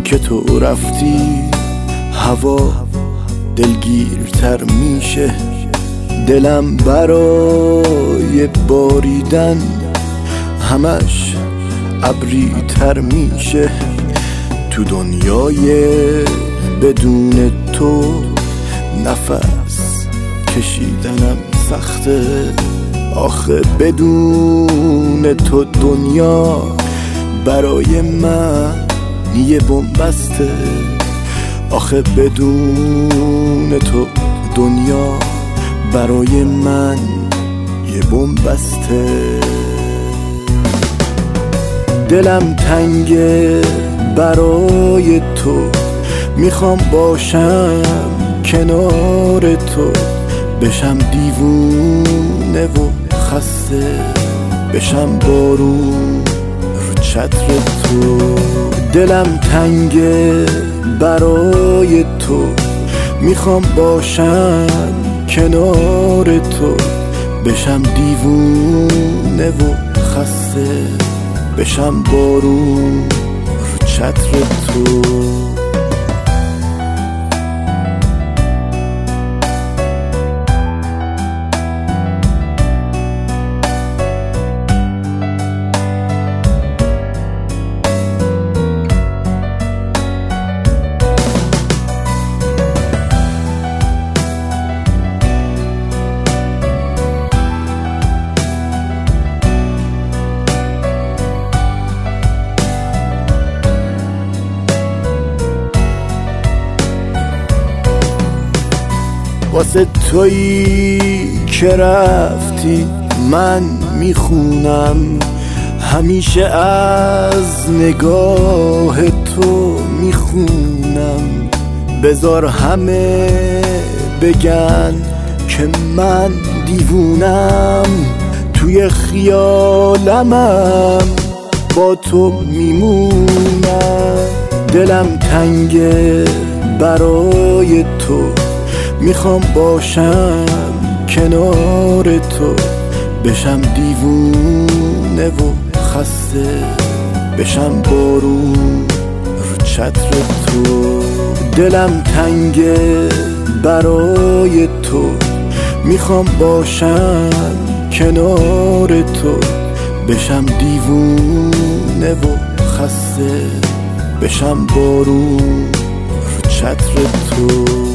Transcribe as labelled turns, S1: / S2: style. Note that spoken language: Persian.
S1: که تو رفتی هوا دلگیرتر میشه، دلم برای باریدن همش ابری تر میشه. تو دنیای بدون تو نفس کشیدنم سخته، آخه بدون تو دنیا برای من یه بن‌بسته، آخه بدون تو دنیا برای من یه بن‌بسته. دلم تنگه برای تو، میخوام باشم کنار تو، بشم دیوونه و خسته، بشم بارون رو چتر تو. دلم تنگه برای تو، میخوام باشم کنار تو، بشم دیوونه و خسته، بشم بارون رو چتر تو. واسه تویی که رفتی من میخونم، همیشه از نگاه تو میخونم. بذار همه بگن که من دیوونم، توی خیالمم با تو میمونم. دلم تنگه برای تو، میخوام باشم کنار تو، بشم دیوونه و خسته، بشم بارون رو چتر تو. دلم تنگه برای تو، میخوام باشم کنار تو، بشم دیوونه و خسته، بشم بارون رو چتر تو.